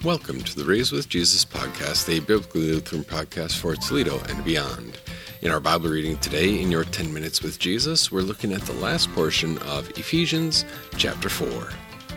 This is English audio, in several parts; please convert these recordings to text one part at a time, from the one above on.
Welcome to the Raised with Jesus podcast, a biblically Lutheran podcast for Toledo and beyond. In our Bible reading today, in your 10 Minutes with Jesus, we're looking at the last portion of Ephesians chapter 4.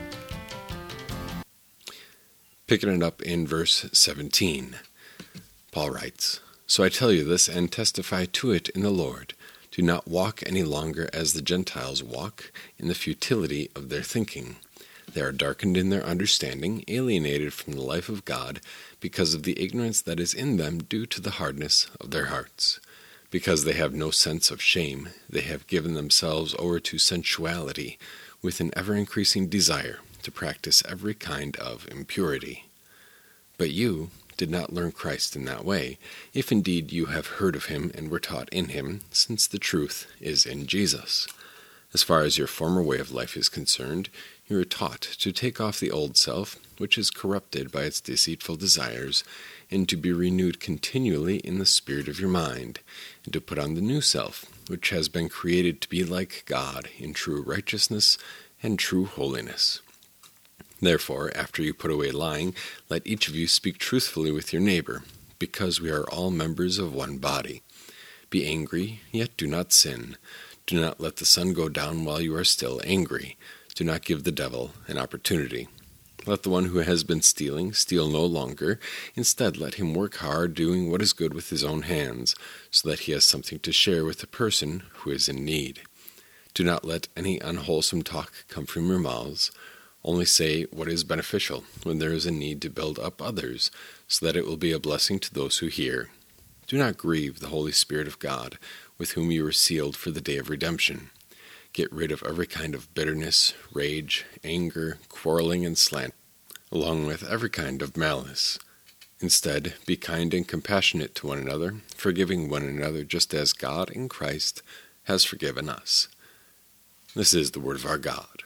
Picking it up in verse 17, Paul writes, "So I tell you this and testify to it in the Lord. Do not walk any longer as the Gentiles walk, in the futility of their thinking. They are darkened in their understanding, alienated from the life of God, because of the ignorance that is in them due to the hardness of their hearts. Because they have no sense of shame, they have given themselves over to sensuality, with an ever-increasing desire to practice every kind of impurity. But you did not learn Christ in that way, if indeed you have heard of him and were taught in him, since the truth is in Jesus. As far as your former way of life is concerned, you are taught to take off the old self, which is corrupted by its deceitful desires, and to be renewed continually in the spirit of your mind, and to put on the new self, which has been created to be like God in true righteousness and true holiness. Therefore, after you put away lying, let each of you speak truthfully with your neighbor, because we are all members of one body. Be angry, yet do not sin. Do not let the sun go down while you are still angry. Do not give the devil an opportunity. Let the one who has been stealing steal no longer. Instead, let him work hard, doing what is good with his own hands, so that he has something to share with the person who is in need. Do not let any unwholesome talk come from your mouths. Only say what is beneficial when there is a need to build up others, so that it will be a blessing to those who hear. Do not grieve the Holy Spirit of God, with whom you were sealed for the day of redemption. Get rid of every kind of bitterness, rage, anger, quarreling, and slander, along with every kind of malice. Instead, be kind and compassionate to one another, forgiving one another just as God in Christ has forgiven us." This is the word of our God.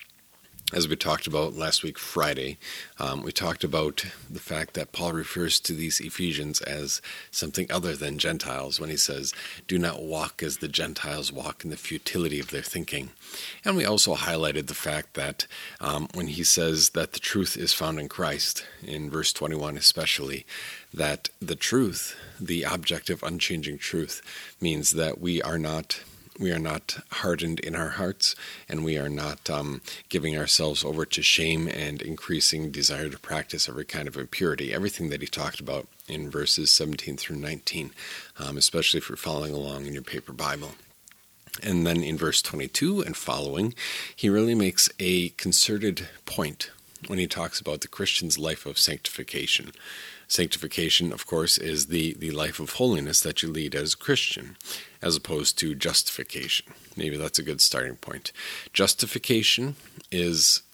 As we talked about last week, Friday, we talked about the fact that Paul refers to these Ephesians as something other than Gentiles when he says, "Do not walk as the Gentiles walk in the futility of their thinking." And we also highlighted the fact that when he says that the truth is found in Christ, in verse 21 especially, that the truth, the objective, unchanging truth, means that we are not hardened in our hearts, and we are not giving ourselves over to shame and increasing desire to practice every kind of impurity, everything that he talked about in verses 17 through 19, especially if you're following along in your paper Bible. And then in verse 22 and following, he really makes a concerted point when he talks about the Christian's life of sanctification. Sanctification, of course, is the life of holiness that you lead as a Christian, as opposed to justification. Maybe that's a good starting point. Justification is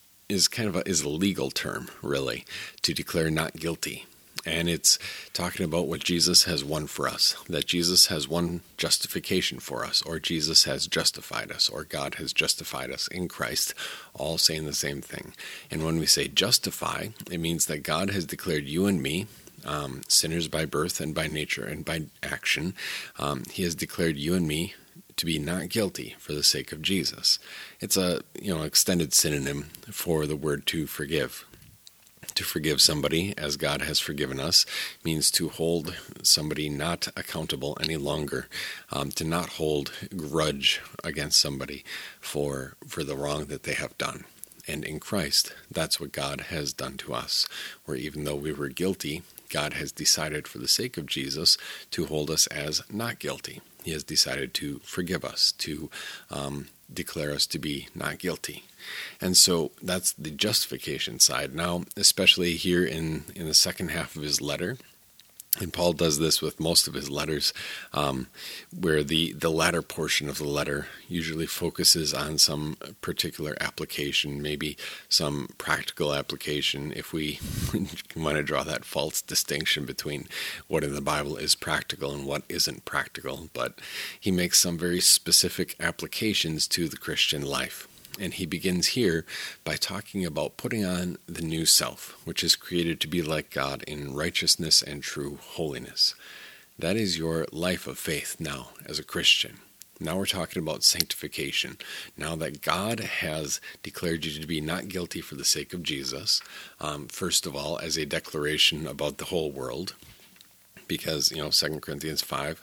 a legal term, really, to declare not guilty. And it's talking about what Jesus has won for us, that Jesus has won justification for us, or Jesus has justified us, or God has justified us in Christ, all saying the same thing. And when we say justify, it means that God has declared you and me, sinners by birth and by nature and by action. He has declared you and me to be not guilty for the sake of Jesus. It's a extended synonym for the word to forgive. To forgive somebody as God has forgiven us means to hold somebody not accountable any longer, to not hold grudge against somebody for the wrong that they have done. And in Christ, that's what God has done to us, where even though we were guilty, God has decided for the sake of Jesus to hold us as not guilty. He has decided to forgive us, to declare us to be not guilty. And so that's the justification side. Now, especially here in the second half of his letter, and Paul does this with most of his letters, where the latter portion of the letter usually focuses on some particular application, maybe some practical application, if we want to draw that false distinction between what in the Bible is practical and what isn't practical. But he makes some very specific applications to the Christian life. And he begins here by talking about putting on the new self, which is created to be like God in righteousness and true holiness. That is your life of faith now as a Christian. Now we're talking about sanctification. Now that God has declared you to be not guilty for the sake of Jesus, first of all, as a declaration about the whole world, because, 2 Corinthians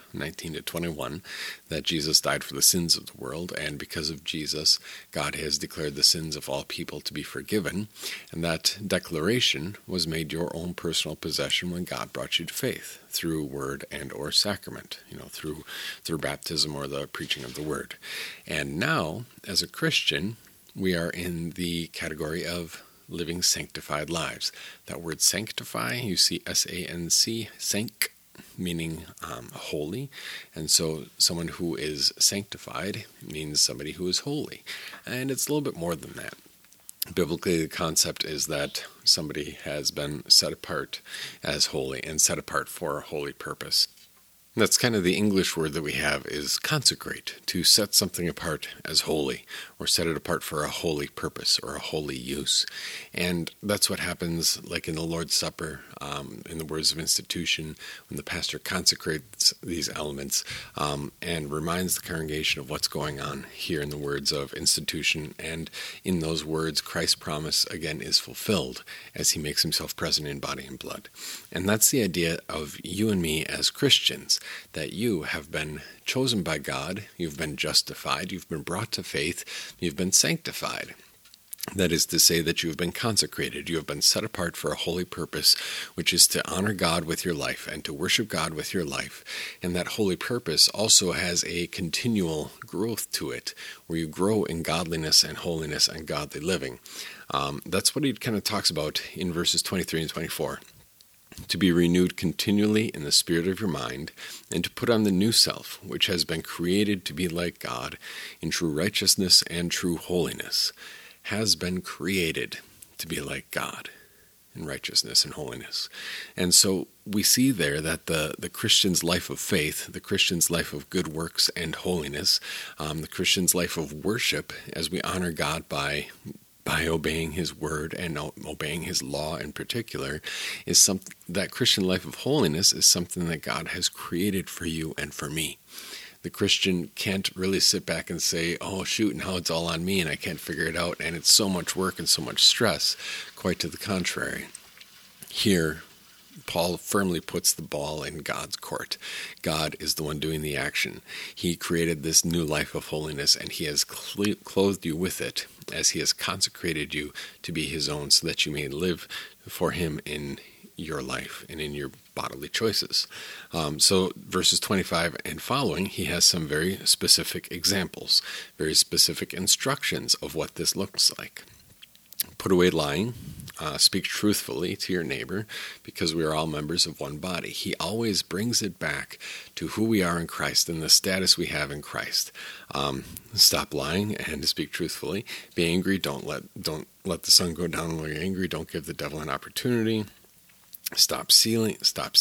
5:19-21, that Jesus died for the sins of the world, and because of Jesus, God has declared the sins of all people to be forgiven, and that declaration was made your own personal possession when God brought you to faith, through word and or sacrament, through baptism or the preaching of the word. And now, as a Christian, we are in the category of living sanctified lives. That word sanctify, you see S-A-N-C, sank, meaning holy. And so someone who is sanctified means somebody who is holy. And it's a little bit more than that. Biblically, the concept is that somebody has been set apart as holy and set apart for a holy purpose. That's kind of the English word that we have is consecrate, to set something apart as holy, or set it apart for a holy purpose or a holy use. And that's what happens like in the Lord's Supper, in the words of institution, when the pastor consecrates these elements and reminds the congregation of what's going on here in the words of institution. And in those words, Christ's promise again is fulfilled as he makes himself present in body and blood. And that's the idea of you and me as Christians, that you have been chosen by God, you've been justified, you've been brought to faith, you've been sanctified. That is to say that you have been consecrated, you have been set apart for a holy purpose, which is to honor God with your life and to worship God with your life. And that holy purpose also has a continual growth to it, where you grow in godliness and holiness and godly living. That's what he kind of talks about in verses 23 and 24. To be renewed continually in the spirit of your mind, and to put on the new self, which has been created to be like God in true righteousness and true holiness. Has been created to be like God in righteousness and holiness. And so we see there that the Christian's life of faith, the Christian's life of good works and holiness, the Christian's life of worship, as we honor God by obeying his word and obeying his law in particular, is something that Christian life of holiness is something that God has created for you and for me. The Christian can't really sit back and say, oh shoot, now it's all on me and I can't figure it out and it's so much work and so much stress. Quite to the contrary. Here, Paul firmly puts the ball in God's court. God is the one doing the action. He created this new life of holiness, and he has clothed you with it as he has consecrated you to be his own, so that you may live for him in your life and in your bodily choices. So verses 25 and following, he has some very specific examples, very specific instructions of what this looks like. Put away lying. Speak truthfully to your neighbor, because we are all members of one body. He always brings it back to who we are in Christ and the status we have in Christ. Stop lying and speak truthfully. Be angry. Don't let the sun go down while you're angry. Don't give the devil an opportunity. Stop stealing.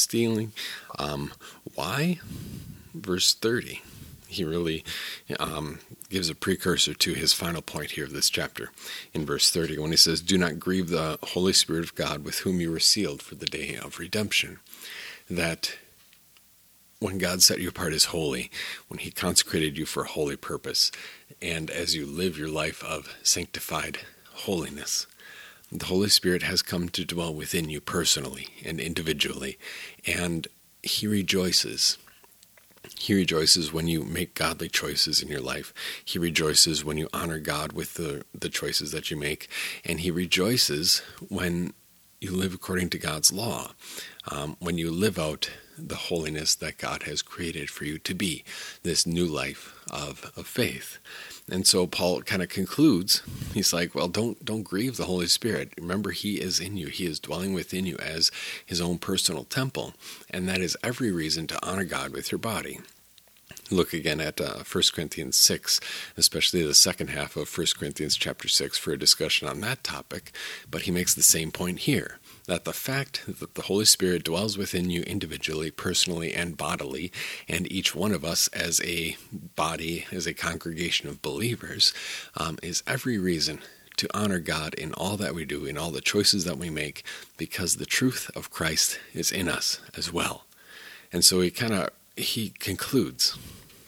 Why? Verse 30. He really gives a precursor to his final point here of this chapter in verse 30, when he says, do not grieve the Holy Spirit of God, with whom you were sealed for the day of redemption. That when God set you apart as holy, when he consecrated you for a holy purpose, and as you live your life of sanctified holiness, the Holy Spirit has come to dwell within you personally and individually, and he rejoices. He rejoices when you make godly choices in your life. He rejoices when you honor God with the choices that you make. And he rejoices when you live according to God's law, when you live out the holiness that God has created for you to be, this new life of faith. And so Paul kind of concludes, he's like, well, don't grieve the Holy Spirit. Remember, he is in you. He is dwelling within you as his own personal temple. And that is every reason to honor God with your body. Look again at 1 Corinthians 6, especially the second half of 1 Corinthians chapter 6 for a discussion on that topic. But he makes the same point here, that the fact that the Holy Spirit dwells within you individually, personally, and bodily, and each one of us as a body, as a congregation of believers, is every reason to honor God in all that we do, in all the choices that we make, because the truth of Christ is in us as well. And so he concludes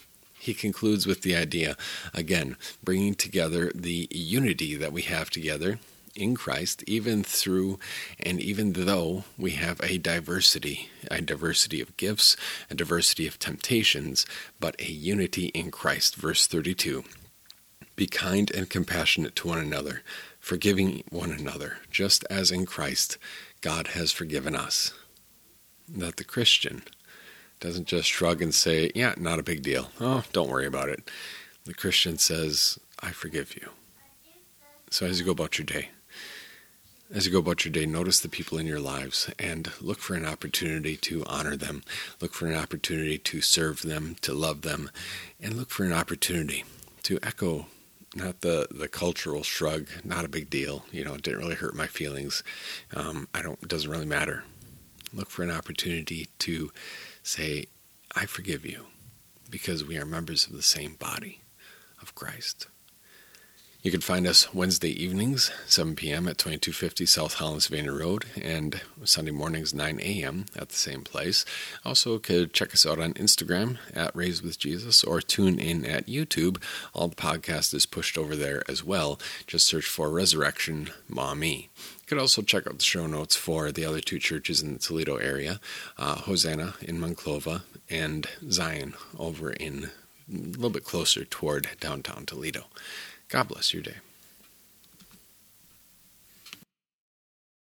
He concludes with the idea, again, bringing together the unity that we have together in Christ, even though we have a diversity of gifts, a diversity of temptations, but a unity in Christ. Verse 32, be kind and compassionate to one another, forgiving one another, just as in Christ God has forgiven us. That the Christian doesn't just shrug and say, yeah, not a big deal. Oh, don't worry about it. The Christian says, I forgive you. So as you go about your day, notice the people in your lives and look for an opportunity to honor them. Look for an opportunity to serve them, to love them, and look for an opportunity to echo not the cultural shrug, not a big deal. It didn't really hurt my feelings. It doesn't really matter. Look for an opportunity to say, I forgive you, because we are members of the same body of Christ. You can find us Wednesday evenings, 7 p.m. at 2250 South Holland-Savannah Road, and Sunday mornings, 9 a.m. at the same place. Also, could check us out on Instagram at Raised with Jesus, or tune in at YouTube. All the podcast is pushed over there as well. Just search for Resurrection Maumee. You could also check out the show notes for the other two churches in the Toledo area, Hosanna in Monclova, and Zion over in a little bit closer toward downtown Toledo. God bless your day.